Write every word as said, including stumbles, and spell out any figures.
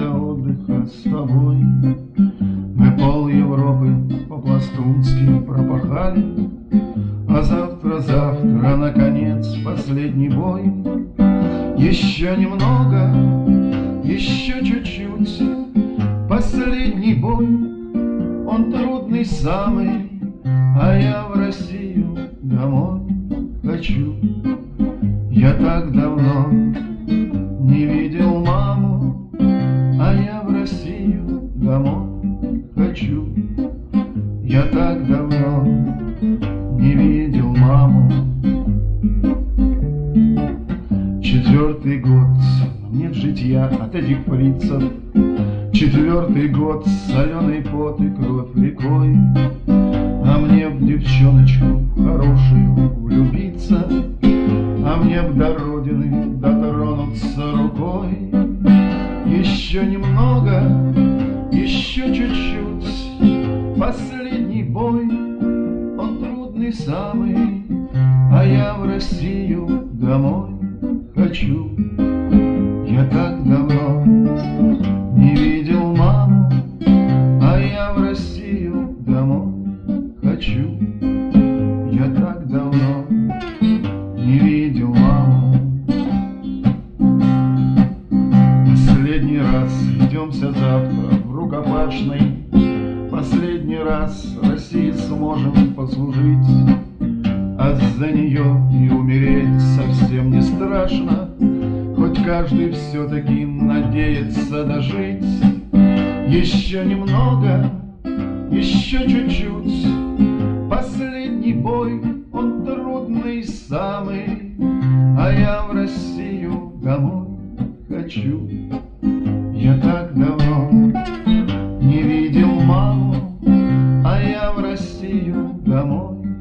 до отдыха с тобой. Мы пол Европы по-пластунски пропахали, а завтра-завтра, наконец, последний бой. Еще немного, еще чуть-чуть, последний бой. Он трудный самый, а я в Россию домой хочу. Я так давно не видел маму, а я в Россию домой хочу. Я так давно не видел маму. Четвертый год нет житья от этих фрицев. Четвертый год соленый пот и кровь рекой. А мне в девчоночку хорошую влюбиться, а мне б до родины дотронуться рукой. Еще немного, еще чуть-чуть, последний бой. Он трудный самый, а я в Россию домой хочу. Я так давно не видел маму, а я в Россию домой хочу. Я так давно не видел маму. Последний раз идемся завтра в рукопашной. Последний раз России сможем послужить, а за нее и умереть совсем не страшно. Хоть каждый все-таки надеется дожить. Еще немного, еще чуть-чуть, последний бой. Он трудный самый, а я в Россию домой хочу. Я так давно не видел маму, а я в Россию домой